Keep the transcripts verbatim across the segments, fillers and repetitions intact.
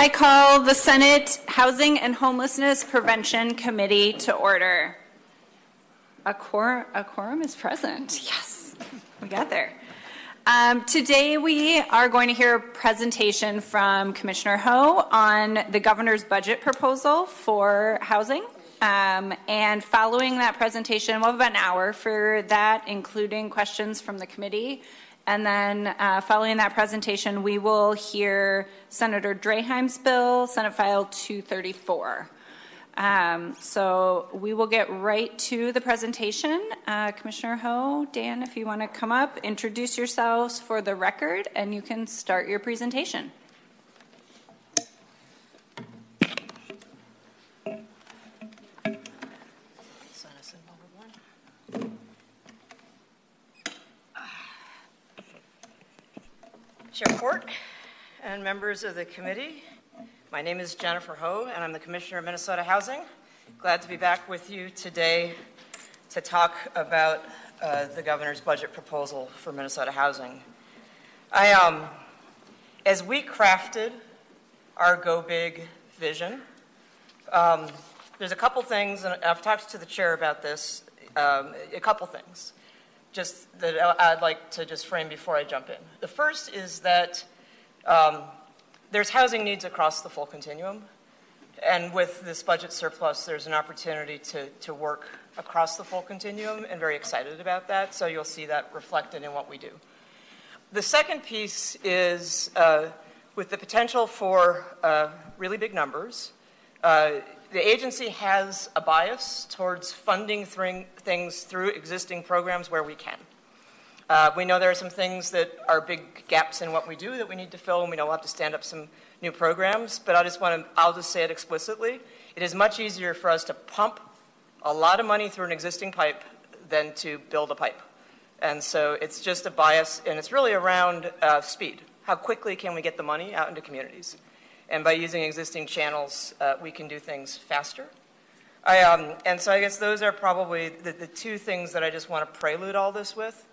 I call the Senate Housing and Homelessness Prevention Committee to order. A, quor a quorum is present. Yes, we got there. Um, today we are going to hear a presentation from Commissioner Ho on the governor's budget proposal for housing. Um, and following that presentation, we'll have about an hour for that, including questions from the committee. And then uh, following that presentation, we will hear Senator Draheim's bill, Senate File two thirty-four. Um, so we will get right to the presentation. Uh, Commissioner Ho, Dan, if you want to come up, introduce yourselves for the record, and you can start your presentation. Chair Court and members of the committee, my name is Jennifer Ho, and I'm the Commissioner of Minnesota Housing. Glad to be back with you today to talk about uh, the governor's budget proposal for Minnesota Housing. I, um, as we crafted our Go Big vision, um, there's a couple things, and I've talked to the chair about this, um, a couple things. Just that I'd like to just frame before I jump in. The first is that um, there's housing needs across the full continuum, and with this budget surplus, there's an opportunity to, to work across the full continuum, and very excited about that, so you'll see that reflected in what we do. The second piece is uh, with the potential for uh, really big numbers, uh, the agency has a bias towards funding th things through existing programs where we can. Uh, we know there are some things that are big gaps in what we do that we need to fill, and we know we'll have to stand up some new programs, but I just want to, I'll just say it explicitly. It is much easier for us to pump a lot of money through an existing pipe than to build a pipe. And so it's just a bias, and it's really around uh, speed. How quickly can we get the money out into communities? And by using existing channels, uh, we can do things faster. I, um, and so I guess those are probably the, the two things that I just want to prelude all this with.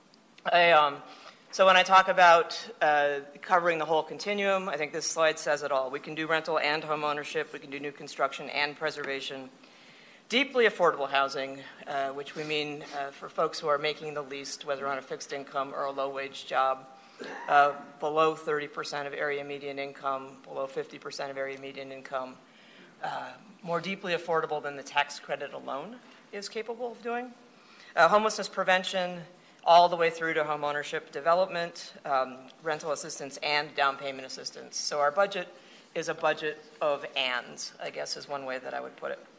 I, um, so when I talk about uh, covering the whole continuum, I think this slide says it all. We can do rental and home ownership. We can do new construction and preservation. Deeply affordable housing, uh, which we mean uh, for folks who are making the least, whether on a fixed income or a low-wage job. Uh, below thirty percent of area median income, below fifty percent of area median income, uh, more deeply affordable than the tax credit alone is capable of doing. Uh, homelessness prevention, all the way through to home ownership development, um, rental assistance, and down payment assistance. So our budget is a budget of ands, I guess is one way that I would put it.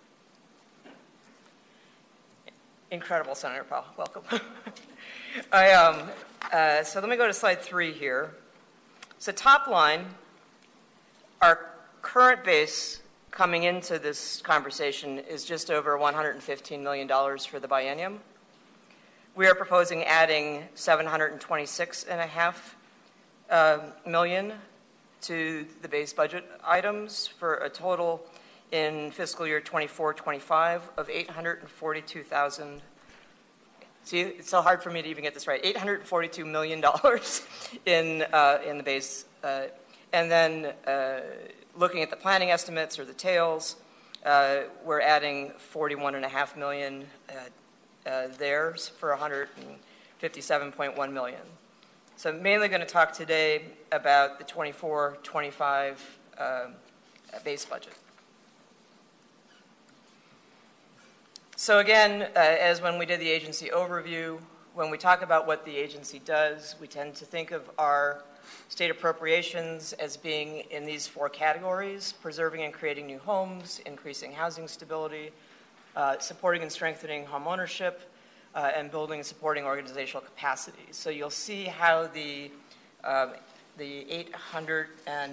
Incredible, Senator Powell. Welcome. I, um, uh, so let me go to slide three here. So top line, our current base coming into this conversation is just over one hundred fifteen million dollars for the biennium. We are proposing adding seven hundred twenty-six point five uh, million to the base budget items for a total in fiscal year twenty-four twenty-five of eight hundred forty-two thousand. See, it's so hard for me to even get this right. eight hundred forty-two million dollars in uh, in the base, uh, and then uh, looking at the planning estimates or the tails, uh, we're adding forty-one and a half million uh, uh, there for one hundred fifty-seven point one million. So I'm mainly going to talk today about the twenty-four twenty-five uh, base budget. So again, uh, as when we did the agency overview, when we talk about what the agency does, we tend to think of our state appropriations as being in these four categories: preserving and creating new homes, increasing housing stability, uh, supporting and strengthening home ownership, uh, and building and supporting organizational capacity. So you'll see how the, um, the eight hundred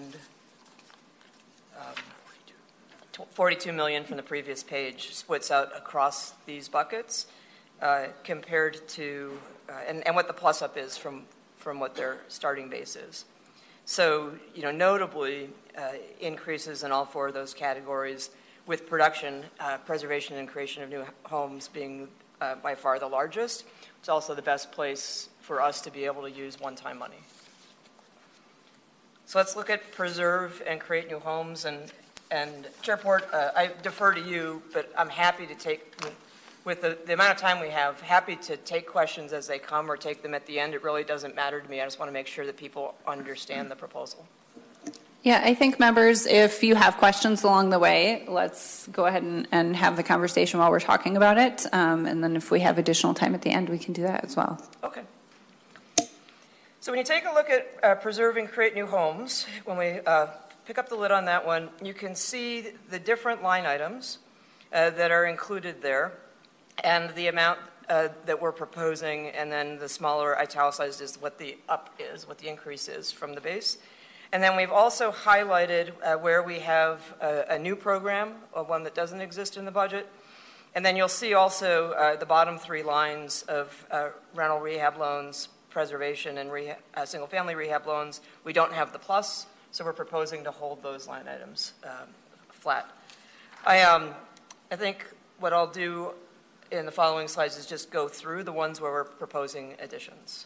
forty-two million from the previous page splits out across these buckets uh, compared to, uh, and, and what the plus up is from, from what their starting base is. So, you know, notably uh, increases in all four of those categories, with production, uh, preservation and creation of new homes being uh, by far the largest. It's also the best place for us to be able to use one-time money. So let's look at preserve and create new homes. And, and Chairport, uh, I defer to you, but I'm happy to take, with the, the amount of time we have, happy to take questions as they come or take them at the end. It really doesn't matter to me. I just want to make sure that people understand the proposal. Yeah, I think members, if you have questions along the way, let's go ahead and, and have the conversation while we're talking about it. Um, and then if we have additional time at the end, we can do that as well. Okay. So when you take a look at uh, preserve and create new homes, when we uh, pick up the lid on that one, you can see the different line items uh, that are included there and the amount uh, that we're proposing, and then the smaller italicized is what the up is, what the increase is from the base. And then we've also highlighted uh, where we have a, a new program, or one that doesn't exist in the budget. And then you'll see also uh, the bottom three lines of uh, rental rehab loans, preservation, and rehab, uh, single-family rehab loans. We don't have the plus, so we're proposing to hold those line items um, flat. I, um, I think what I'll do in the following slides is just go through the ones where we're proposing additions.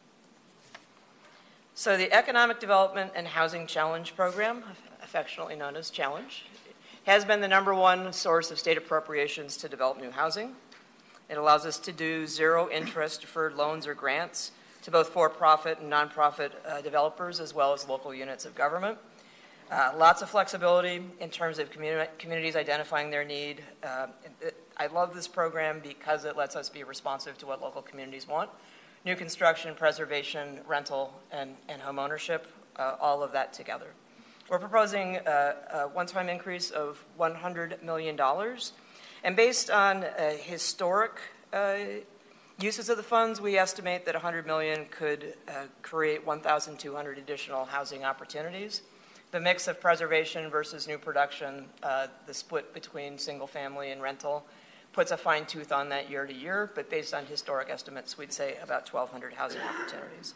So the Economic Development and Housing Challenge Program, affectionately known as Challenge, has been the number one source of state appropriations to develop new housing. It allows us to do zero interest deferred loans or grants to both for-profit and nonprofit uh, developers, as well as local units of government. Uh, lots of flexibility in terms of communi communities identifying their need. Uh, it, I love this program because it lets us be responsive to what local communities want. New construction, preservation, rental, and, and home ownership, uh, all of that together. We're proposing a, a one-time increase of one hundred million dollars. And based on uh, historic uh, uses of the funds, we estimate that one hundred million dollars could uh, create one thousand two hundred additional housing opportunities. The mix of preservation versus new production, uh, the split between single family and rental, puts a fine tooth on that year to year, but based on historic estimates, we'd say about twelve hundred housing opportunities.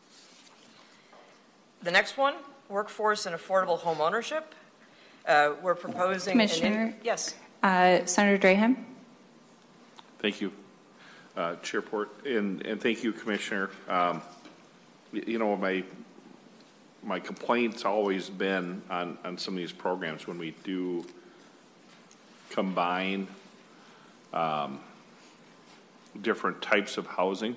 The next one, workforce and affordable home ownership. Uh, we're proposing- Commissioner? an yes. Uh, Senator Drahan? Thank you, uh, Chairport, and, and thank you, Commissioner. Um, you know, my my complaint's always been on, on some of these programs when we do combine um, different types of housing.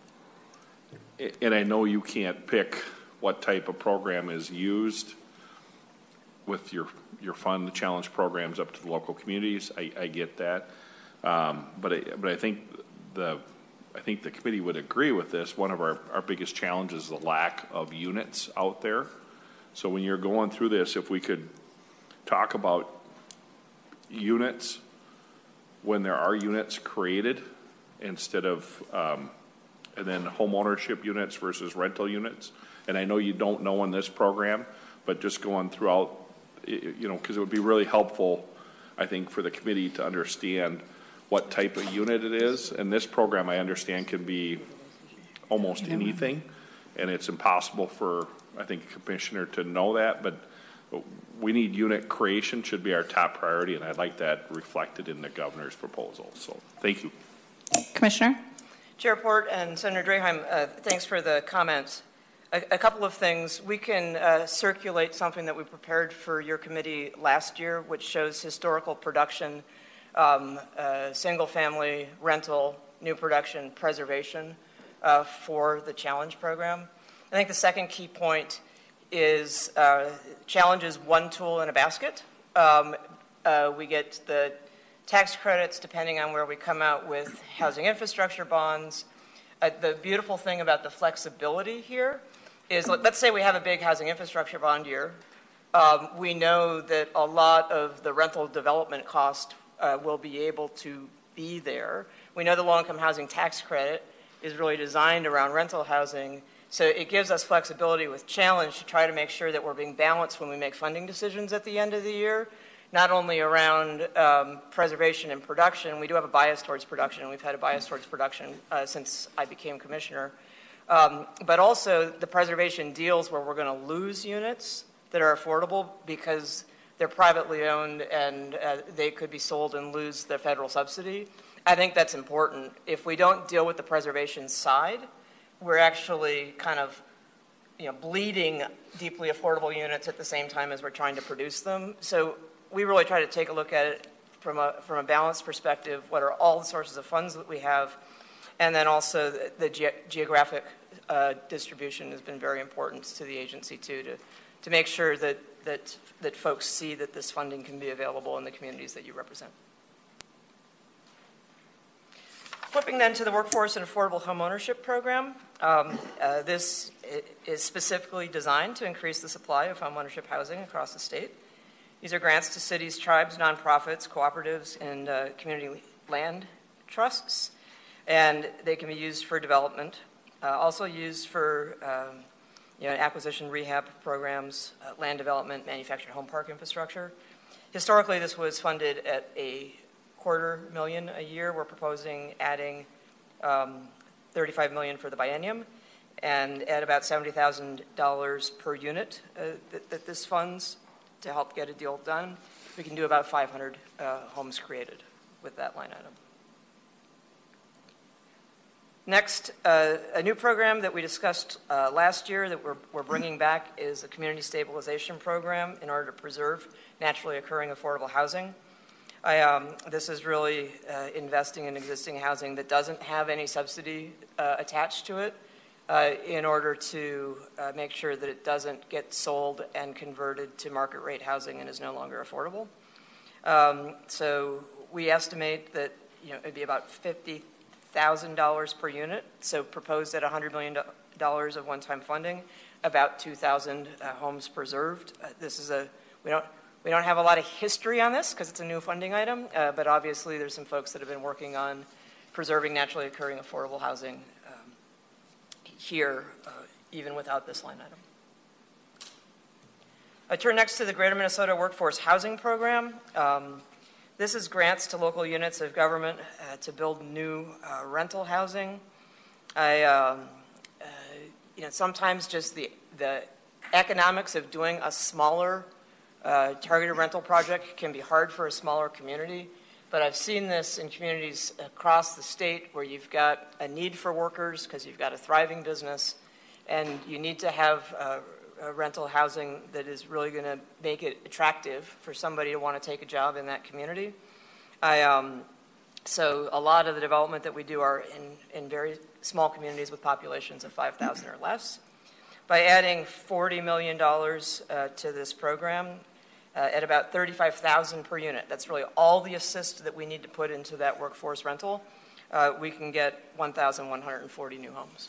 And I know you can't pick what type of program is used with your your fund, the challenge programs up to the local communities. I, I get that, um, but I, but I think the I think the committee would agree with this. One of our our biggest challenges is the lack of units out there. So when you're going through this, if we could talk about units when there are units created instead of um, and then home ownership units versus rental units. And I know you don't know in this program, but just going throughout, you know, because it would be really helpful, I think, for the committee to understand what type of unit it is. And this program, I understand, can be almost anything, and it's impossible for, I think, a commissioner to know that, but we need unit creation, should be our top priority, and I'd like that reflected in the governor's proposal. So thank you. Commissioner? Chairport and Senator Draheim, uh, thanks for the comments. A, a couple of things. We can uh, circulate something that we prepared for your committee last year, which shows historical production, um, uh, single-family, rental, new production, preservation uh, for the Challenge program. I think the second key point is uh, Challenge is one tool in a basket. Um, uh, we get the tax credits depending on where we come out with housing infrastructure bonds. Uh, the beautiful thing about the flexibility here is, let's say we have a big housing infrastructure bond year. Um, we know that a lot of the rental development cost uh, will be able to be there. We know the low-income housing tax credit is really designed around rental housing, so it gives us flexibility with Challenge to try to make sure that we're being balanced when we make funding decisions at the end of the year, not only around um, preservation and production. We do have a bias towards production, and we've had a bias towards production uh, since I became commissioner. Um, but also the preservation deals where we're going to lose units that are affordable because they're privately owned and uh, they could be sold and lose the federal subsidy. I think that's important. If we don't deal with the preservation side, we're actually kind of, you know, bleeding deeply affordable units at the same time as we're trying to produce them. So we really try to take a look at it from a, from a balanced perspective. What are all the sources of funds that we have? And then also the, the ge geographic uh, distribution has been very important to the agency too, to, to make sure that, that, that folks see that this funding can be available in the communities that you represent. Flipping then to the Workforce and Affordable Home Ownership Program. Um, uh, this is specifically designed to increase the supply of home ownership housing across the state. These are grants to cities, tribes, nonprofits, cooperatives, and uh, community land trusts, and they can be used for development, uh, also used for um, you know, acquisition rehab programs, uh, land development, manufactured home park infrastructure. Historically, this was funded at a quarter million a year. We're proposing adding um, thirty-five million for the biennium, and at about seventy thousand dollars per unit uh, that, that this funds to help get a deal done. We can do about five hundred uh, homes created with that line item. Next, uh, a new program that we discussed uh, last year that we're, we're bringing back is a community stabilization program in order to preserve naturally occurring affordable housing. I, um, this is really uh, investing in existing housing that doesn't have any subsidy uh, attached to it uh, in order to uh, make sure that it doesn't get sold and converted to market rate housing and is no longer affordable. Um, so we estimate that you know, it'd be about fifty thousand dollars per unit, so proposed at one hundred million dollars of one-time funding, about two thousand uh, homes preserved. Uh, this is a, we don't, We don't have a lot of history on this because it's a new funding item, uh, but obviously there's some folks that have been working on preserving naturally occurring affordable housing um, here, uh, even without this line item. I turn next to the Greater Minnesota Workforce Housing Program. Um, this is grants to local units of government uh, to build new uh, rental housing. I, um, uh, you know, sometimes just the, the economics of doing a smaller Uh, targeted rental project can be hard for a smaller community, but I've seen this in communities across the state where you've got a need for workers because you've got a thriving business, and you need to have uh, a rental housing that is really going to make it attractive for somebody to want to take a job in that community. I, um, so a lot of the development that we do are in, in very small communities with populations of five thousand or less. By adding forty million dollars uh, to this program, Uh, at about thirty-five thousand dollars per unit. That's really all the assist that we need to put into that workforce rental. Uh, we can get one thousand one hundred forty new homes.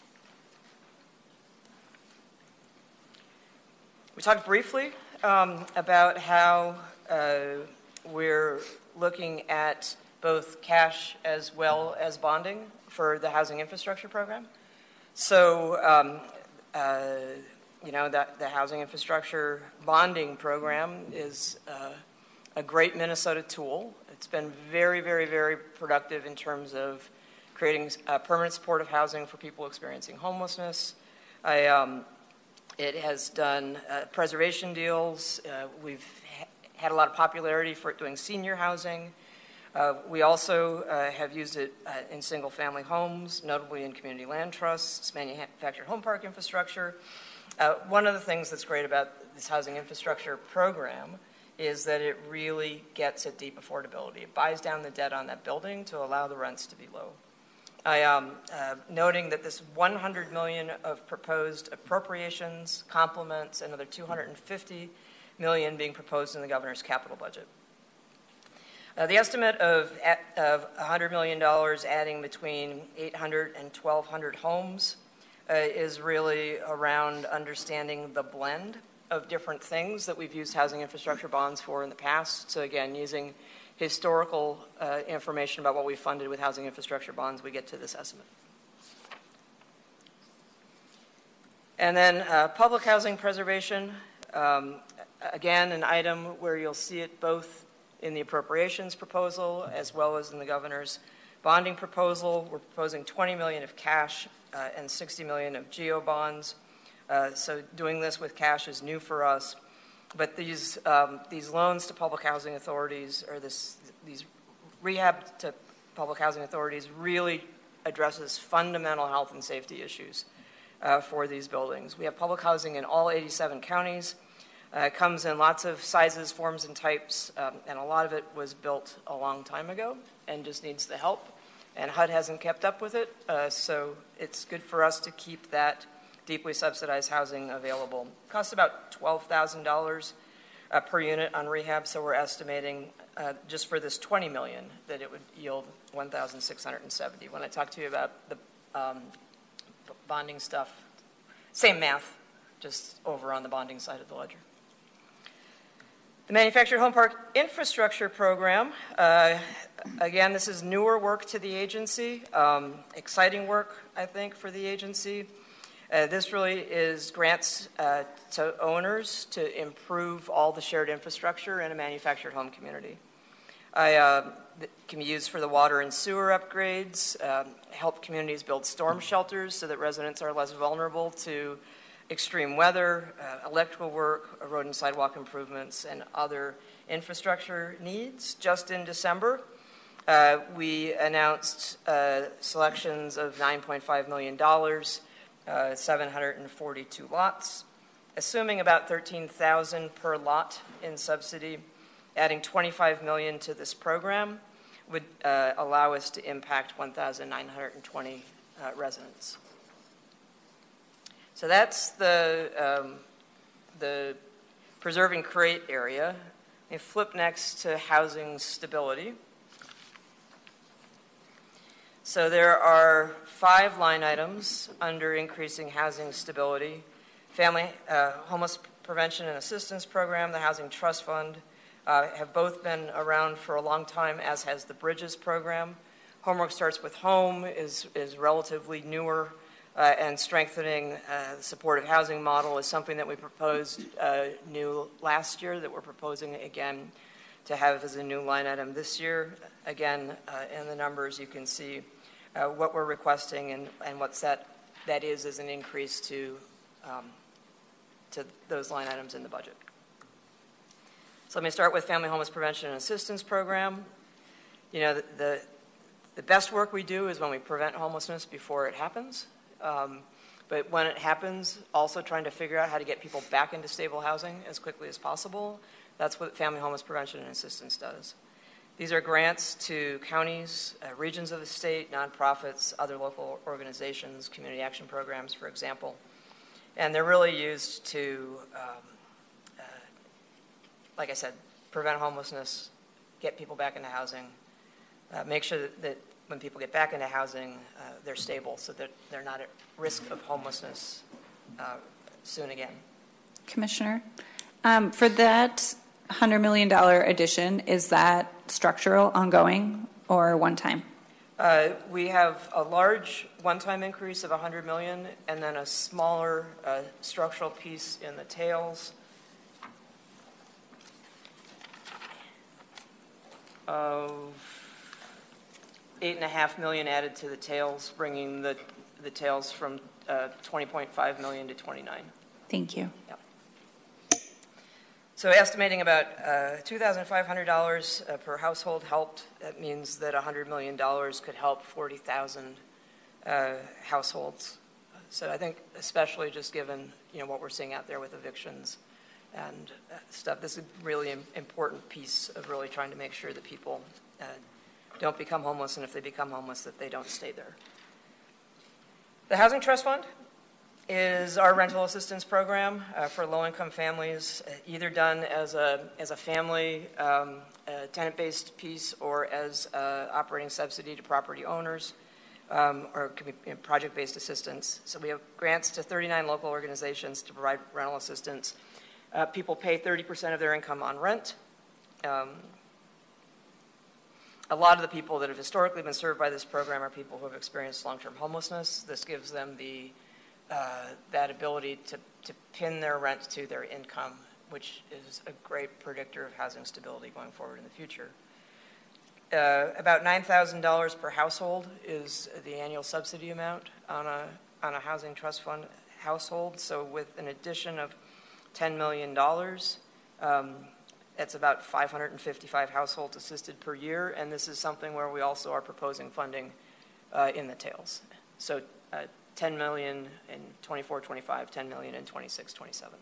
We talked briefly um, about how uh, we're looking at both cash as well as bonding for the housing infrastructure program. So um, uh, You know, that the housing infrastructure bonding program is uh, a great Minnesota tool. It's been very, very, very productive in terms of creating uh, permanent supportive housing for people experiencing homelessness. I, um, it has done uh, preservation deals. Uh, we've ha had a lot of popularity for it doing senior housing. Uh, we also uh, have used it uh, in single-family homes, notably in community land trusts, manufactured home park infrastructure. Uh, one of the things that's great about this housing infrastructure program is that it really gets at deep affordability. It buys down the debt on that building to allow the rents to be low. I um, uh, noting that this one hundred million dollars of proposed appropriations complements another two hundred fifty million dollars being proposed in the governor's capital budget. Uh, the estimate of, of one hundred million dollars adding between eight hundred and twelve hundred homes Uh, is really around understanding the blend of different things that we've used housing infrastructure bonds for in the past. So again, using historical uh, information about what we funded with housing infrastructure bonds, we get to this estimate. And then uh, public housing preservation, um, again, an item where you'll see it both in the appropriations proposal as well as in the governor's bonding proposal. We're proposing twenty million dollars of cash Uh, and sixty million dollars of GEO bonds. Uh, so doing this with cash is new for us. But these, um, these loans to public housing authorities, or this, these rehab to public housing authorities, really addresses fundamental health and safety issues uh, for these buildings. We have public housing in all eighty-seven counties. Uh, it comes in lots of sizes, forms, and types, um, and a lot of it was built a long time ago and just needs the help. And H U D hasn't kept up with it, uh, so it's good for us to keep that deeply subsidized housing available. It costs about twelve thousand dollars uh, per unit on rehab, so we're estimating uh, just for this twenty million dollars that it would yield one thousand six hundred seventy dollars. When I talk to you about the um, bonding stuff, same math, just over on the bonding side of the ledger. The Manufactured Home Park Infrastructure Program, uh, again, this is newer work to the agency, um, exciting work, I think, for the agency. Uh, this really is grants uh, to owners to improve all the shared infrastructure in a manufactured home community. I, uh, it can be used for the water and sewer upgrades, um, help communities build storm shelters so that residents are less vulnerable to extreme weather, uh, electrical work, road and sidewalk improvements, and other infrastructure needs. Just in December, uh, we announced uh, selections of nine point five million dollars, uh, seven hundred forty-two lots, assuming about thirteen thousand dollars per lot in subsidy. Adding twenty-five million dollars to this program would uh, allow us to impact one thousand nine hundred twenty uh, residents. So that's the, um, the preserve and create area. Let me flip next to housing stability. So there are five line items under increasing housing stability. Family uh, Homeless Prevention and Assistance Program, the Housing Trust Fund, uh, have both been around for a long time, as has the Bridges program. Homework Starts with Home is, is relatively newer. Uh, and strengthening uh, the supportive housing model is something that we proposed uh, new last year that we're proposing again to have as a new line item this year. Again, uh, in the numbers you can see uh, what we're requesting and, and what that, that is as an increase to, um, to those line items in the budget. So let me start with Family Homeless Prevention and Assistance Program. You know, the, the, the best work we do is when we prevent homelessness before it happens. Um, but when it happens, also trying to figure out how to get people back into stable housing as quickly as possible. That's what Family Homeless Prevention and Assistance does. These are grants to counties, uh, regions of the state, nonprofits, other local organizations, community action programs, for example. And they're really used to, um, uh, like I said, prevent homelessness, get people back into housing, uh, make sure that, that when people get back into housing, uh, they're stable so that they're not at risk of homelessness uh, soon again. Commissioner, um, for that one hundred million dollars addition, is that structural, ongoing, or one time? Uh, we have a large one-time increase of one hundred million dollars and then a smaller uh, structural piece in the tails of eight and a half million added to the tails, bringing the the tails from uh, twenty point five million to twenty-nine. Thank you. Yep. So estimating about uh, two thousand five hundred dollars uh, per household helped. That means that one hundred million dollars could help forty thousand uh, households. So I think, especially just given you know what we're seeing out there with evictions and uh, stuff, this is a really important piece of really trying to make sure that people uh, don't become homeless, and if they become homeless, that they don't stay there. The Housing Trust Fund is our rental assistance program uh, for low-income families, uh, either done as a as a family um, uh, tenant-based piece or as uh, operating subsidy to property owners, um, or it could be you know, project-based assistance. So we have grants to thirty-nine local organizations to provide rental assistance. Uh, people pay thirty percent of their income on rent. Um, A lot of the people that have historically been served by this program are people who have experienced long-term homelessness. This gives them the uh, that ability to, to pin their rent to their income, which is a great predictor of housing stability going forward in the future. Uh, about nine thousand dollars per household is the annual subsidy amount on a, on a housing trust fund household. So with an addition of ten million dollars, um, that's about five hundred fifty-five households assisted per year, and this is something where we also are proposing funding uh, in the tails. So uh, ten million dollars in twenty-four twenty-five, ten million dollars in twenty-six twenty-seven.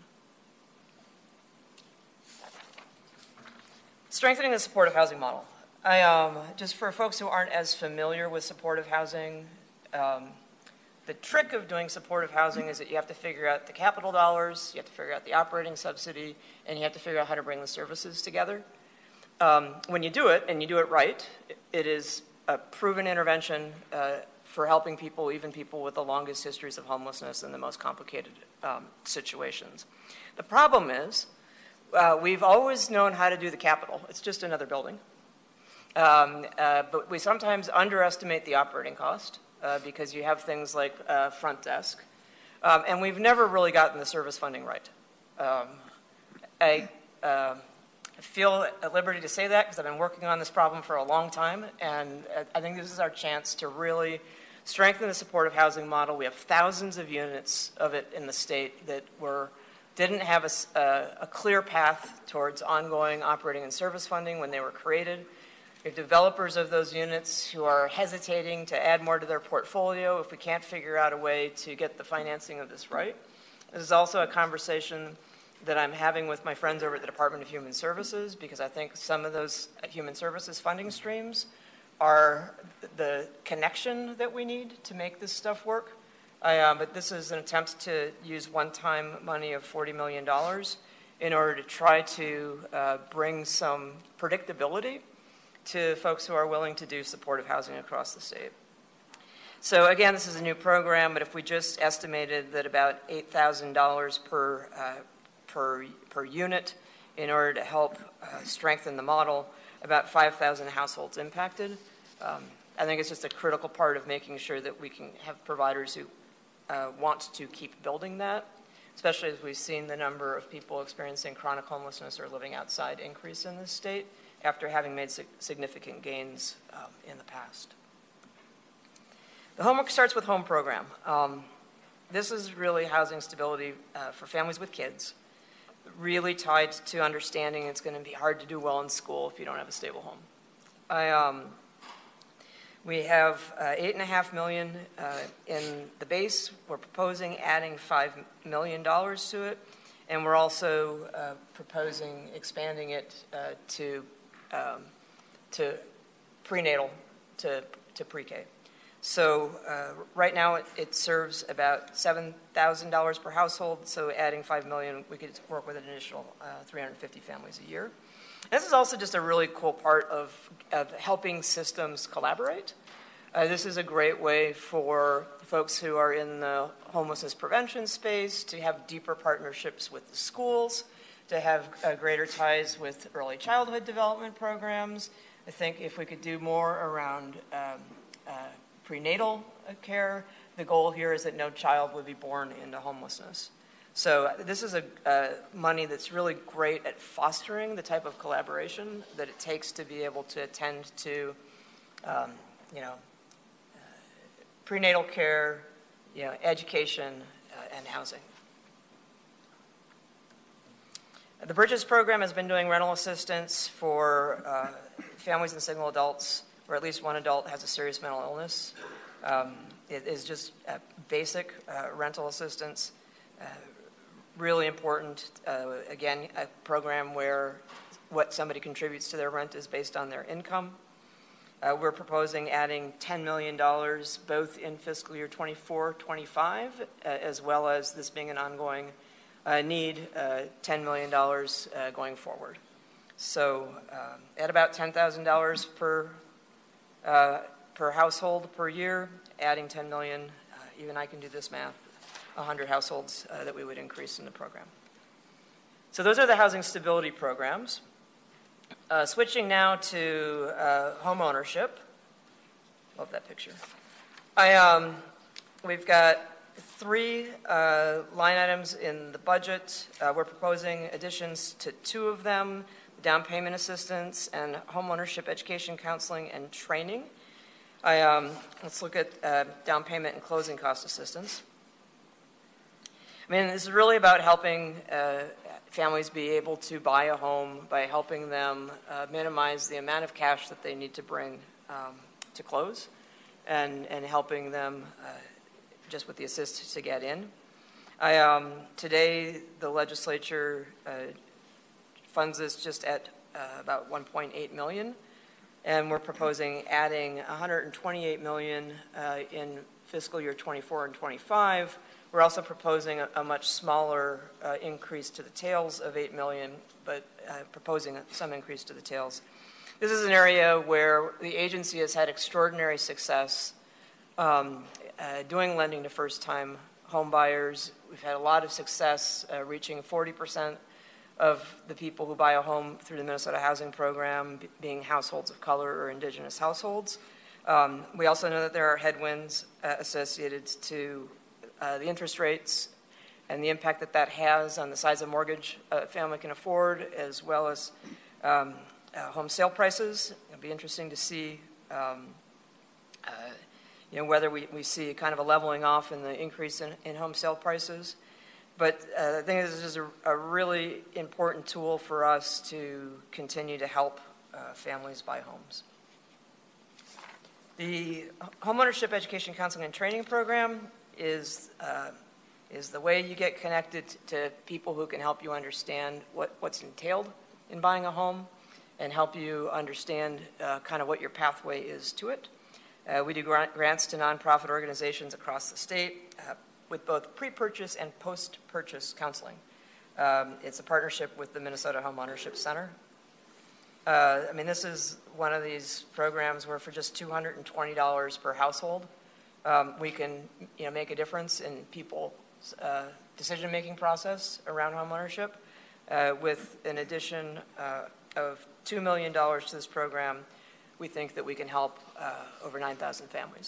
Strengthening the supportive housing model. I, um, just for folks who aren't as familiar with supportive housing, um, the trick of doing supportive housing is that you have to figure out the capital dollars, you have to figure out the operating subsidy, and you have to figure out how to bring the services together. Um, when you do it, and you do it right, it is a proven intervention uh, for helping people, even people with the longest histories of homelessness and the most complicated um, situations. The problem is, uh, we've always known how to do the capital. It's just another building. Um, uh, but we sometimes underestimate the operating cost uh, because you have things like uh, front desk. Um, and we've never really gotten the service funding right. Um, I uh, feel at liberty to say that because I've been working on this problem for a long time, and I think this is our chance to really strengthen the supportive housing model. We have thousands of units of it in the state that were didn't have a, a, a clear path towards ongoing operating and service funding when they were created. We have developers of those units who are hesitating to add more to their portfolio if we can't figure out a way to get the financing of this right. This is also a conversation that I'm having with my friends over at the Department of Human Services, because I think some of those human services funding streams are the connection that we need to make this stuff work. I, uh, but this is an attempt to use one-time money of forty million dollars in order to try to uh, bring some predictability to folks who are willing to do supportive housing across the state. So again, this is a new program, but if we just estimated that about eight thousand dollars per, uh, per, per unit in order to help uh, strengthen the model, about five thousand households impacted. Um, I think it's just a critical part of making sure that we can have providers who uh, want to keep building that, especially as we've seen the number of people experiencing chronic homelessness or living outside increase in this state after having made significant gains um, in the past. The Homework Starts with Home program. Um, this is really housing stability uh, for families with kids, really tied to understanding it's going to be hard to do well in school if you don't have a stable home. I, um, we have uh, eight and a half million uh, in the base. We're proposing adding five million dollars to it, and we're also uh, proposing expanding it uh, to um, to prenatal to to pre-K. So uh, right now it, it serves about seven thousand dollars per household. So adding five million dollars, we could work with an additional uh, three hundred fifty families a year. This is also just a really cool part of, of helping systems collaborate. Uh, this is a great way for folks who are in the homelessness prevention space to have deeper partnerships with the schools, to have uh, greater ties with early childhood development programs. I think if we could do more around um, uh, prenatal care, the goal here is that no child would be born into homelessness. So this is a uh, money that's really great at fostering the type of collaboration that it takes to be able to attend to, um, you know, uh, prenatal care, you know, education, uh, and housing. The Bridges program has been doing rental assistance for uh, families and single adults where at least one adult has a serious mental illness. Um, it is just uh, basic uh, rental assistance. Uh, really important, uh, again, a program where what somebody contributes to their rent is based on their income. Uh, we're proposing adding ten million dollars both in fiscal year twenty-four twenty-five, uh, as well as this being an ongoing uh, need, uh, ten million dollars uh, going forward. So um, at about ten thousand dollars per, uh, per household per year, adding ten million dollars, uh, even I can do this math, one hundred households uh, that we would increase in the program. So those are the housing stability programs. Uh, switching now to uh, home ownership. Love that picture. I, um, we've got three uh, line items in the budget. Uh, we're proposing additions to two of them, down payment assistance and home ownership education, counseling, and training. I, um, let's look at uh, down payment and closing cost assistance. I mean, this is really about helping uh, families be able to buy a home by helping them uh, minimize the amount of cash that they need to bring um, to close, and, and helping them uh, just with the assist to get in. I, um, today, the legislature uh, funds this just at uh, about one point eight million dollars, and we're proposing adding one hundred twenty-eight million dollars uh, in fiscal year twenty-four and twenty-five. We're also proposing a, a much smaller uh, increase to the tails of eight million dollars, but uh, proposing some increase to the tails. This is an area where the agency has had extraordinary success um, uh, doing lending to first-time home buyers. We've had a lot of success uh, reaching forty percent of the people who buy a home through the Minnesota Housing Program being households of color or indigenous households. Um, we also know that there are headwinds uh, associated to uh, the interest rates and the impact that that has on the size of mortgage a family can afford, as well as um, uh, home sale prices. It'll be interesting to see um, uh, you know, whether we, we see kind of a leveling off in the increase in, in home sale prices. But uh, I think this is a, a really important tool for us to continue to help uh, families buy homes. The Homeownership Education Counseling and Training Program is, uh, is the way you get connected to people who can help you understand what, what's entailed in buying a home and help you understand uh, kind of what your pathway is to it. Uh, we do grant, grants to nonprofit organizations across the state uh, with both pre-purchase and post-purchase counseling. Um, it's a partnership with the Minnesota Homeownership Center. Uh, I mean, this is one of these programs where for just two hundred twenty dollars per household, um, we can you know, make a difference in people's uh, decision-making process around homeownership. Uh, with an addition uh, of two million dollars to this program, we think that we can help uh, over nine thousand families.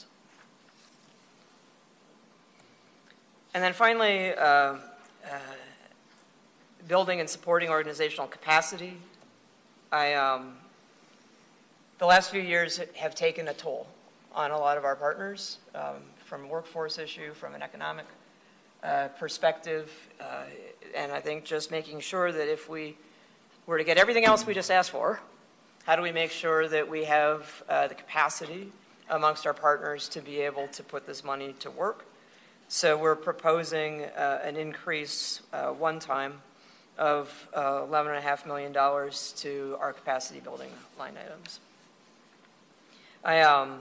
And then finally, uh, uh, building and supporting organizational capacity. I, um, the last few years have taken a toll on a lot of our partners, um, from a workforce issue, from an economic uh, perspective, uh, and I think just making sure that if we were to get everything else we just asked for, how do we make sure that we have uh, the capacity amongst our partners to be able to put this money to work? So we're proposing uh, an increase uh, one time of uh, eleven point five million dollars to our capacity building line items. I, um,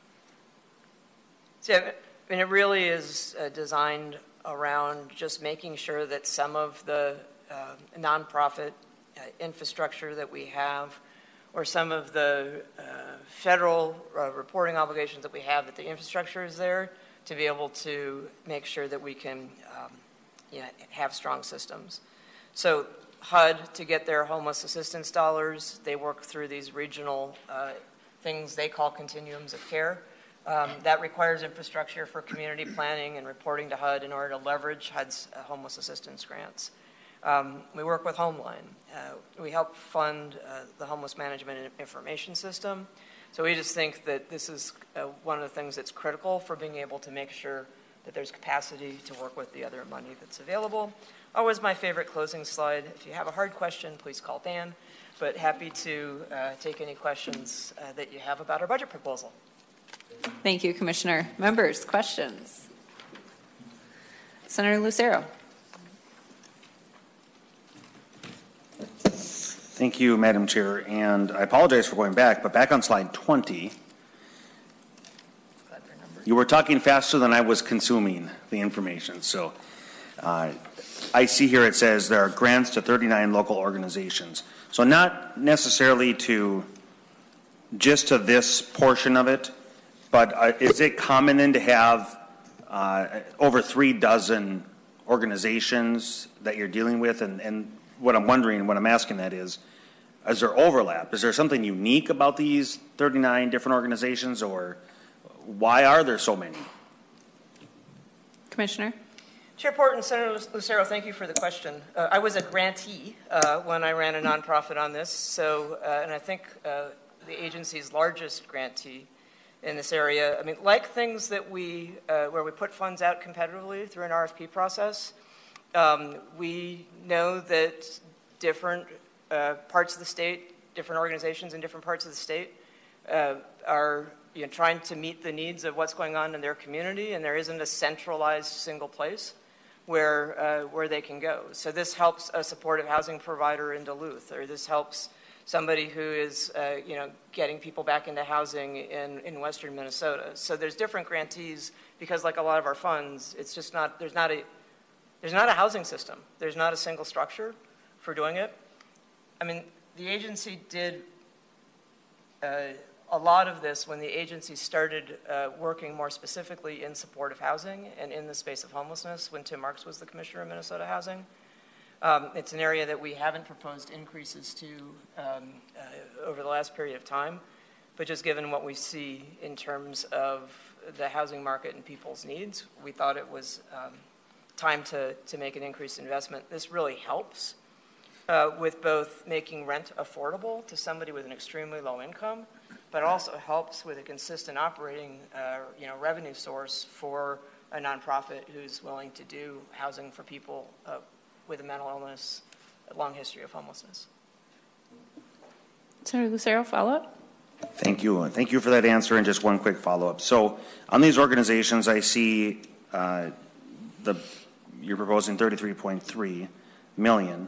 so, I mean, it really is uh, designed around just making sure that some of the uh, nonprofit uh, infrastructure that we have, or some of the uh, federal uh, reporting obligations that we have, that the infrastructure is there to be able to make sure that we can um, you know, have strong systems. So H U D, to get their homeless assistance dollars, they work through these regional uh, things they call continuums of care. Um, that requires infrastructure for community planning and reporting to H U D in order to leverage H U D's uh, homeless assistance grants. Um, we work with Homeline. Uh, we help fund uh, the homeless management and information system. So we just think that this is uh, one of the things that's critical for being able to make sure that there's capacity to work with the other money that's available. Always my favorite closing slide. If you have a hard question, please call Dan, but happy to uh, take any questions uh, that you have about our budget proposal. Thank you, Commissioner. Members, questions? Senator Lucero. Thank you, Madam Chair, and I apologize for going back, but back on slide twenty, you were talking faster than I was consuming the information. So uh, I see here it says there are grants to thirty-nine local organizations. So not necessarily to just to this portion of it, but uh, is it common then to have uh, over three dozen organizations that you're dealing with? And, and what I'm wondering, what I'm asking that is, is there overlap? Is there something unique about these thirty-nine different organizations, or why are there so many? Commissioner. Chair Porton, Senator Lucero, thank you for the question. Uh, I was a grantee uh, when I ran a nonprofit on this, so, uh, and I think uh, the agency's largest grantee in this area. I mean, like things that we, uh, where we put funds out competitively through an R F P process, um, we know that different uh, parts of the state, different organizations in different parts of the state uh, are you know, trying to meet the needs of what's going on in their community, and there isn't a centralized single place where, uh, where they can go. So this helps a supportive housing provider in Duluth, or this helps somebody who is, uh, you know, getting people back into housing in, in western Minnesota. So there's different grantees because, like a lot of our funds, it's just not, there's not a, there's not a housing system. There's not a single structure for doing it. I mean, the agency did uh, a lot of this when the agency started uh, working more specifically in supportive housing and in the space of homelessness when Tim Marks was the Commissioner of Minnesota Housing. Um, it's an area that we haven't proposed increases to um, uh, over the last period of time, but just given what we see in terms of the housing market and people's needs, we thought it was um, time to, to make an increased investment. This really helps uh, with both making rent affordable to somebody with an extremely low income, but also helps with a consistent operating uh, you know, revenue source for a nonprofit who's willing to do housing for people uh, with a mental illness, a long history of homelessness. Senator Lucero, follow-up? Thank you. Thank you for that answer. And just one quick follow-up. So on these organizations, I see uh, the you're proposing thirty-three point three million.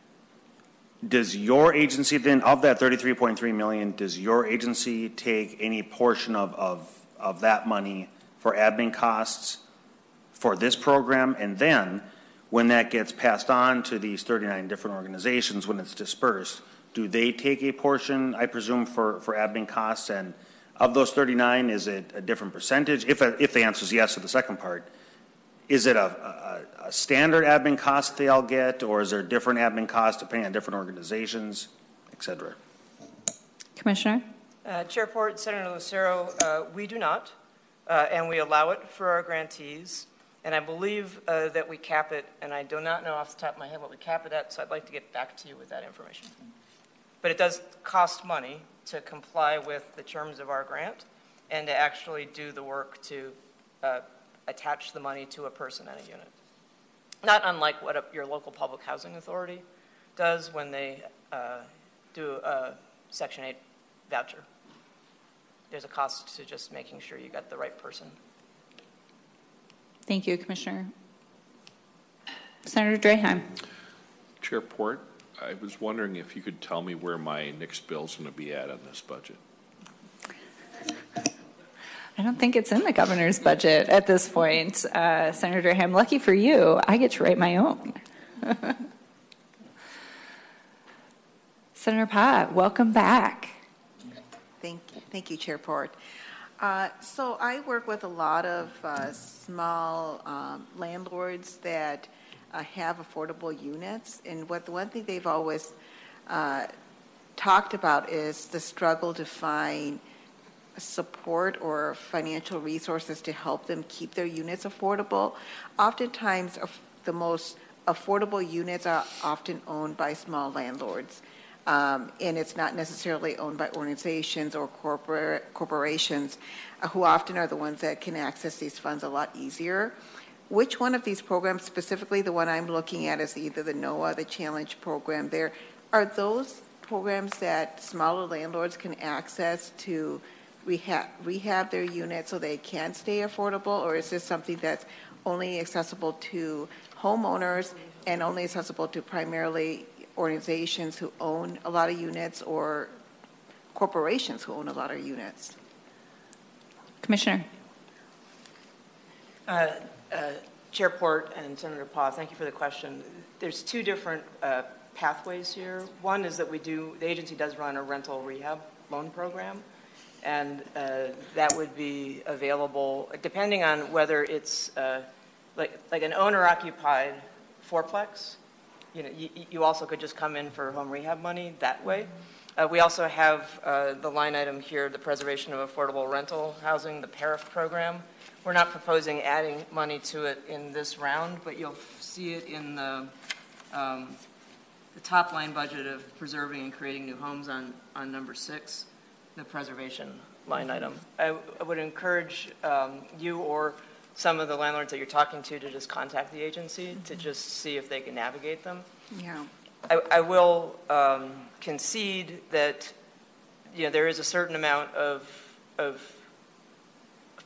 Does your agency then, of that thirty-three point three million, does your agency take any portion of, of, of that money for admin costs for this program? And then when that gets passed on to these thirty-nine different organizations, when it's dispersed, do they take a portion, I presume, for, for admin costs? And of those thirty-nine, is it a different percentage? If, if the answer is yes to the second part, is it a, a, a standard admin cost they all get, or is there different admin costs depending on different organizations, et cetera? Commissioner? Uh, Chairport, Senator Lucero, uh, we do not, uh, and we allow it for our grantees. And I believe uh, that we cap it, and I do not know off the top of my head what we cap it at, so I'd like to get back to you with that information. But it does cost money to comply with the terms of our grant and to actually do the work to uh, attach the money to a person and a unit. Not unlike what a, your local public housing authority does when they uh, do a Section eight voucher. There's a cost to just making sure you got the right person. Thank you, Commissioner. Senator Draheim. Chair Port, I was wondering if you could tell me where my N I C S bill's going to be at on this budget. I don't think it's in the governor's budget at this point. Uh, Senator Draheim, lucky for you, I get to write my own. Senator Pott, welcome back. Thank you, thank you, Chair Port. Uh, so I work with a lot of uh, small um, landlords that uh, have affordable units, and what the one thing they've always uh, talked about is the struggle to find support or financial resources to help them keep their units affordable. Oftentimes, the most affordable units are often owned by small landlords. Um, and it's not necessarily owned by organizations or corporate corporations uh, who often are the ones that can access these funds a lot easier. Which one of these programs, specifically the one I'm looking at is either the NOAA, the Challenge program there, are those programs that smaller landlords can access to rehab, rehab their units so they can stay affordable, or is this something that's only accessible to homeowners and only accessible to primarily organizations who own a lot of units or corporations who own a lot of units? Commissioner. Uh, uh, Chair Port and Senator Pah, thank you for the question. There's two different uh, pathways here. One is that we do, the agency does run a rental rehab loan program, and uh, that would be available depending on whether it's uh, like, like an owner-occupied fourplex. You know, you, you also could just come in for home rehab money that way. Uh, we also have uh, the line item here, the Preservation of Affordable Rental Housing, the P A R I F program. We're not proposing adding money to it in this round, but you'll see it in the, um, the top line budget of preserving and creating new homes on, on number six, the preservation line item. I, I would encourage um, you or some of the landlords that you're talking to to just contact the agency mm-hmm. to just see if they can navigate them. Yeah. I, I will um, concede that, you know, there is a certain amount of, of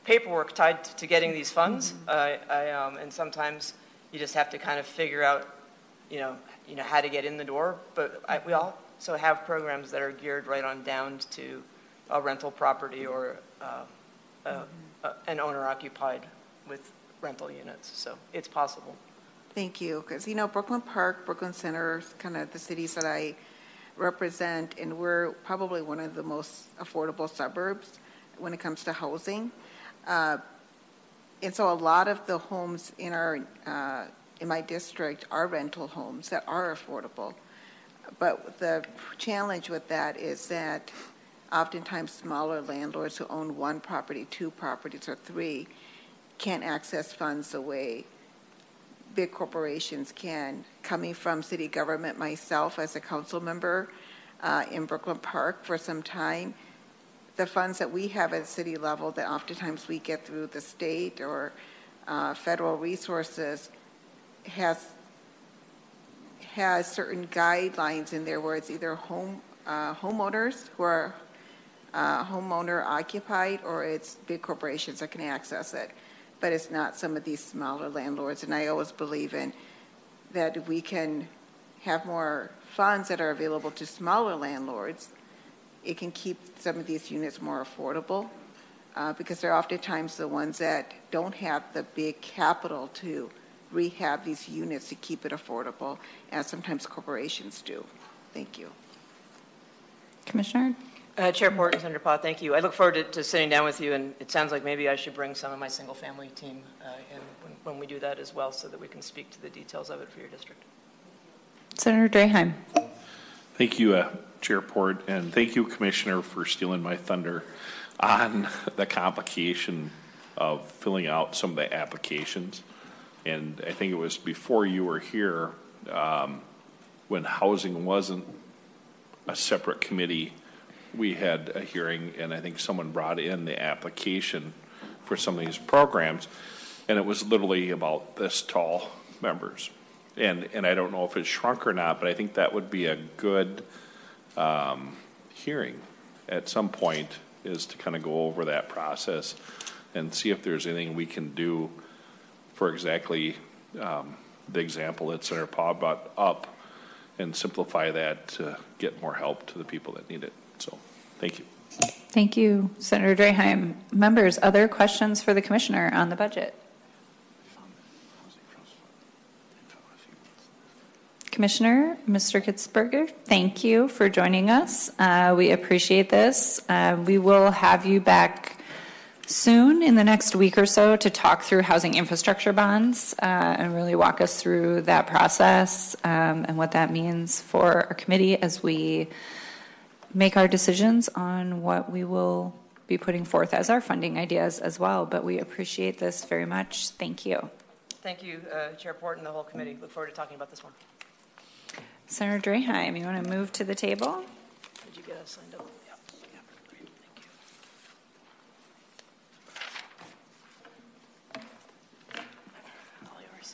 paperwork tied to getting these funds. I, I, um, and sometimes you just have to kind of figure out, you know, you know, how to get in the door. But I, we also have programs that are geared right on down to a rental property or uh, uh, uh, an owner occupied with rental units. So it's possible. Thank you. Because, you know, Brooklyn Park, Brooklyn Center, is kind of the cities that I represent, and we're probably one of the most affordable suburbs when it comes to housing. Uh, and so a lot of the homes in our uh, in my district are rental homes that are affordable. But the challenge with that is that oftentimes smaller landlords who own one property, two properties, or three can't access funds the way big corporations can. Coming from city government myself as a council member uh, in Brooklyn Park for some time, the funds that we have at city level that oftentimes we get through the state or uh, federal resources has has certain guidelines in there where it's either home uh, homeowners who are uh, homeowner occupied, or it's big corporations that can access it. But it's not some of these smaller landlords. And I always believe in that if we can have more funds that are available to smaller landlords, it can keep some of these units more affordable uh, because they're oftentimes the ones that don't have the big capital to rehab these units to keep it affordable, as sometimes corporations do. Thank you. Commissioner? Uh, Chair Port and Senator Pott, thank you. I look forward to, to sitting down with you, and it sounds like maybe I should bring some of my single-family team uh, in when, when we do that as well, so that we can speak to the details of it for your district. Senator Draheim. Thank you, uh, Chair Port, and thank you, Commissioner, for stealing my thunder on the complication of filling out some of the applications. And I think it was before you were here um, when housing wasn't a separate committee. We had a hearing, and I think someone brought in the application for some of these programs, and it was literally about this tall, members. And and I don't know if it's shrunk or not, but I think that would be a good um, hearing at some point, is to kind of go over that process and see if there's anything we can do for exactly um, the example that Senator Paul brought up, and simplify that to get more help to the people that need it. So, thank you. Thank you, Senator Draheim. Members, other questions for the Commissioner on the budget? Commissioner, Mister Kitzberger, thank you for joining us. Uh, we appreciate this. Uh, we will have you back soon in the next week or so to talk through housing infrastructure bonds uh, and really walk us through that process um, and what that means for our committee as we make our decisions on what we will be putting forth as our funding ideas as well. But we appreciate this very much. Thank you. Thank you, uh, Chair Port and the whole committee. Look forward to talking about this one. Senator Draheim, you want to move to the table? Did you get us signed up? Yeah. Yeah. Great. Thank you. All yours.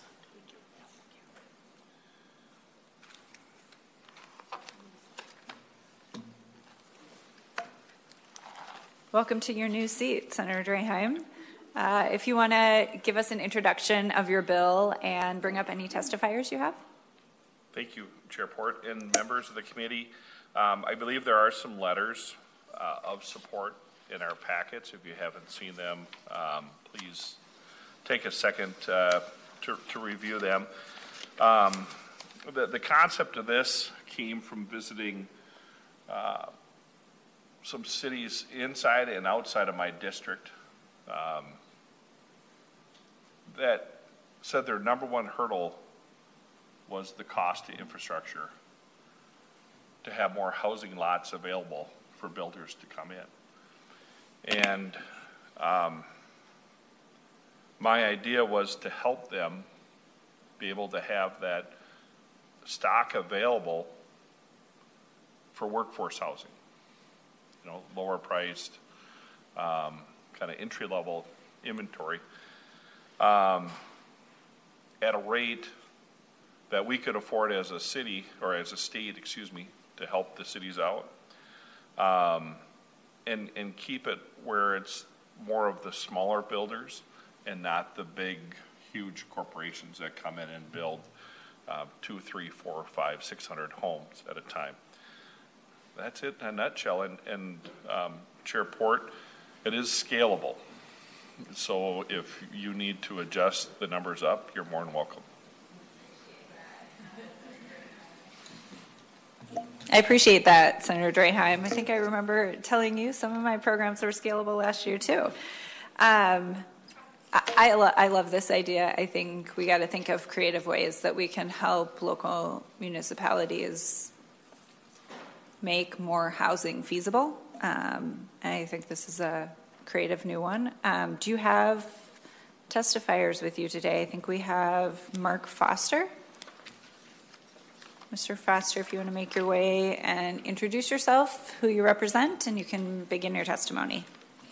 Welcome to your new seat, Senator Draheim. Uh, if you want to give us an introduction of your bill and bring up any testifiers you have. Thank you, Chair Port and members of the committee. Um, I believe there are some letters uh, of support in our packets. If you haven't seen them, um, please take a second uh, to, to review them. Um, the, the concept of this came from visiting uh, some cities inside and outside of my district um, that said their number one hurdle was the cost to infrastructure to have more housing lots available for builders to come in. And um, my idea was to help them be able to have that stock available for workforce housing, you know, lower priced, um, kind of entry level inventory um, at a rate that we could afford as a city, or as a state, excuse me, to help the cities out, um, and and keep it where it's more of the smaller builders and not the big, huge corporations that come in and build uh, two, three, four, five, six hundred homes at a time. That's it in a nutshell. And, and um, Chair Port, it is scalable. So if you need to adjust the numbers up, you're more than welcome. I appreciate that, Senator Draheim. I think I remember telling you some of my programs were scalable last year too. Um, I, I, lo I love this idea. I think we got to think of creative ways that we can help local municipalities make more housing feasible. Um, I think this is a creative new one. Um, do you have testifiers with you today? I think we have Mark Foster. Mister Foster, if you want to make your way and introduce yourself, who you represent, and you can begin your testimony.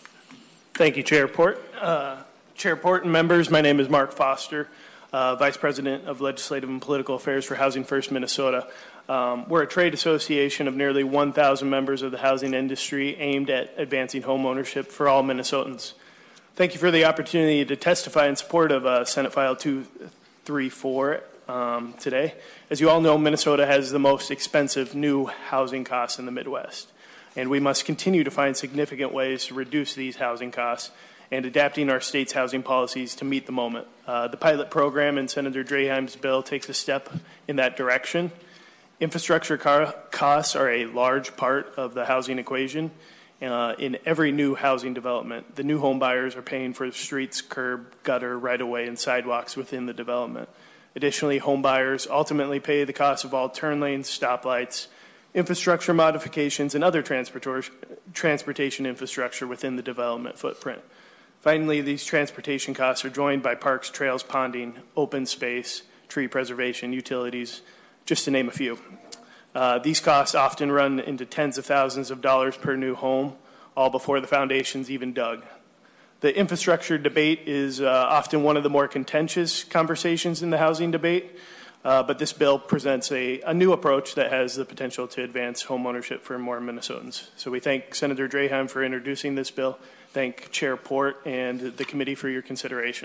Thank you, Chair Port. Uh, Chair Port and members, my name is Mark Foster, uh, Vice President of Legislative and Political Affairs for Housing First Minnesota. Um, we're a trade association of nearly one thousand members of the housing industry aimed at advancing home ownership for all Minnesotans. Thank you for the opportunity to testify in support of uh, Senate File two thirty-four um, today. As you all know, Minnesota has the most expensive new housing costs in the Midwest, and we must continue to find significant ways to reduce these housing costs and adapting our state's housing policies to meet the moment. Uh, the pilot program in Senator Draheim's bill takes a step in that direction. Infrastructure car costs are a large part of the housing equation. Uh, in every new housing development, the new home buyers are paying for streets, curb, gutter, right-of-way, and sidewalks within the development. Additionally, home buyers ultimately pay the cost of all turn lanes, stoplights, infrastructure modifications, and other transportation infrastructure within the development footprint. Finally, these transportation costs are joined by parks, trails, ponding, open space, tree preservation, utilities, just to name a few. Uh, these costs often run into tens of thousands of dollars per new home, all before the foundation's even dug. The infrastructure debate is uh, often one of the more contentious conversations in the housing debate, uh, but this bill presents a, a new approach that has the potential to advance home ownership for more Minnesotans. So we thank Senator Draheim for introducing this bill, thank Chair Port and the committee for your consideration.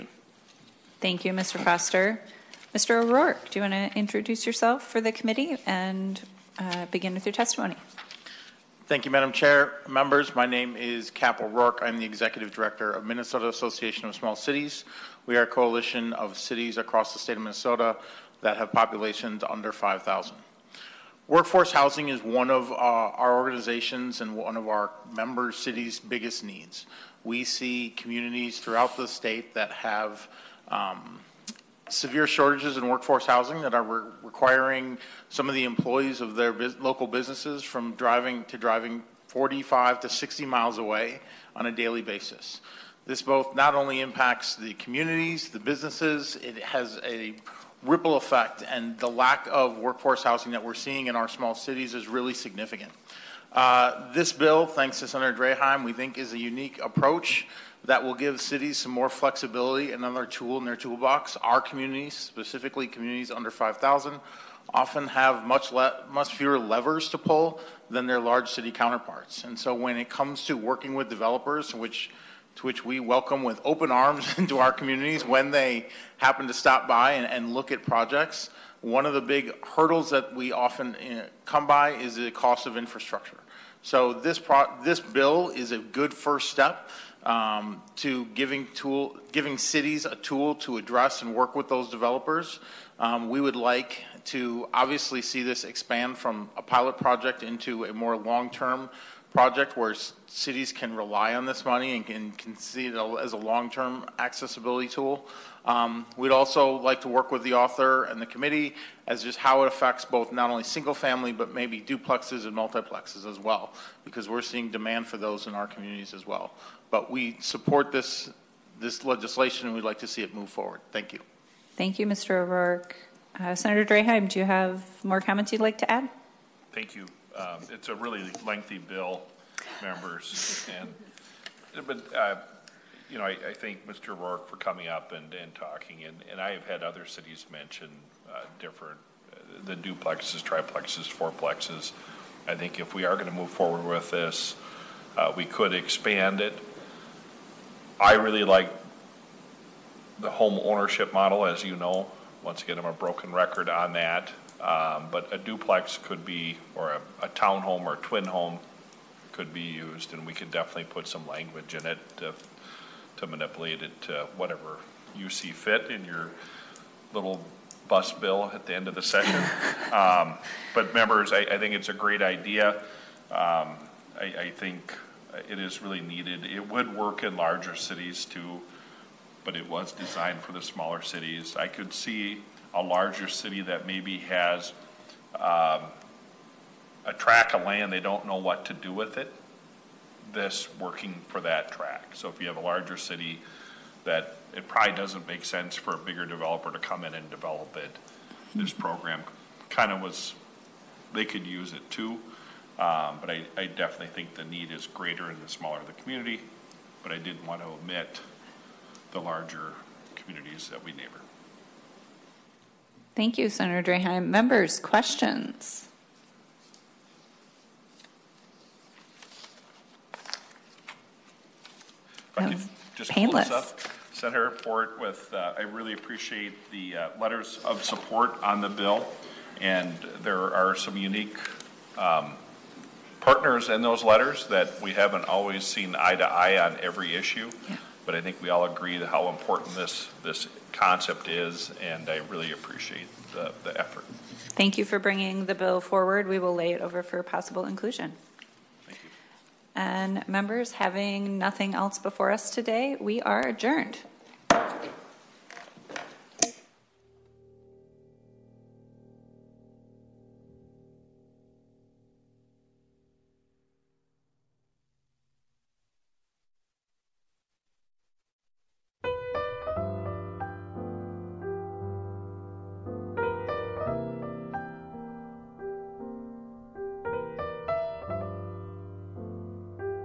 Thank you, Mister Foster. Mister O'Rourke, do you want to introduce yourself for the committee and uh, begin with your testimony? Thank you, Madam Chair. Members, my name is Cap O'Rourke. I'm the Executive Director of Minnesota Association of Small Cities. We are a coalition of cities across the state of Minnesota that have populations under five thousand. Workforce housing is one of uh, our organizations and one of our member cities' biggest needs. We see communities throughout the state that have um, severe shortages in workforce housing that are re requiring some of the employees of their bus local businesses from driving to driving forty-five to sixty miles away on a daily basis. This both not only impacts the communities, the businesses, it has a ripple effect, and the lack of workforce housing that we're seeing in our small cities is really significant. Uh, this bill, thanks to Senator Draheim, we think is a unique approach that will give cities some more flexibility, another tool in their toolbox. Our communities, specifically communities under five thousand, often have much, much fewer levers to pull than their large city counterparts. And so when it comes to working with developers, which, to which we welcome with open arms into our communities when they happen to stop by and, and look at projects, one of the big hurdles that we often uh, come by is the cost of infrastructure. So this, pro this bill is a good first step Um, to giving tool, giving cities a tool to address and work with those developers. Um, we would like to obviously see this expand from a pilot project into a more long-term project where cities can rely on this money and can, can see it as a long-term accessibility tool. Um, we'd also like to work with the author and the committee as just how it affects both not only single family but maybe duplexes and multiplexes as well, because we're seeing demand for those in our communities as well. But we support this, this legislation, and we'd like to see it move forward. Thank you. Thank you, Mister O'Rourke. Uh, Senator Draheim, do you have more comments you'd like to add? Thank you. Um, it's a really lengthy bill, members, and but uh, you know, I, I thank Mister O'Rourke for coming up and, and talking, and, and I have had other cities mention uh, different uh, the duplexes, triplexes, fourplexes. I think if we are going to move forward with this, uh, we could expand it I really like the home ownership model, as you know. Once again, I'm a broken record on that. Um, but a duplex could be, or a, a townhome or a twin home could be used, and we could definitely put some language in it to, to manipulate it to whatever you see fit in your little bus bill at the end of the session. Um, but members, I, I think it's a great idea. Um, I, I think it is really needed. It would work in larger cities too, but it was designed for the smaller cities. I could see a larger city that maybe has um, a tract of land, they don't know what to do with it, this working for that tract. So if you have a larger city that it probably doesn't make sense for a bigger developer to come in and develop it, this program kind of was, they could use it too. Um, but I, I definitely think the need is greater in the smaller the community, but I didn't want to omit the larger communities that we neighbor. Thank you, Senator Draheim. Members, questions? If I could just pull Painless. this up. Senator Fort, with uh, I really appreciate the uh, letters of support on the bill, and there are some unique um, partners in those letters that we haven't always seen eye to eye on every issue. Yeah. But I think we all agree that how important this this concept is, and I really appreciate the, the effort. Thank you for bringing the bill forward. We will lay it over for possible inclusion. Thank you. And members, having nothing else before us today, we are adjourned.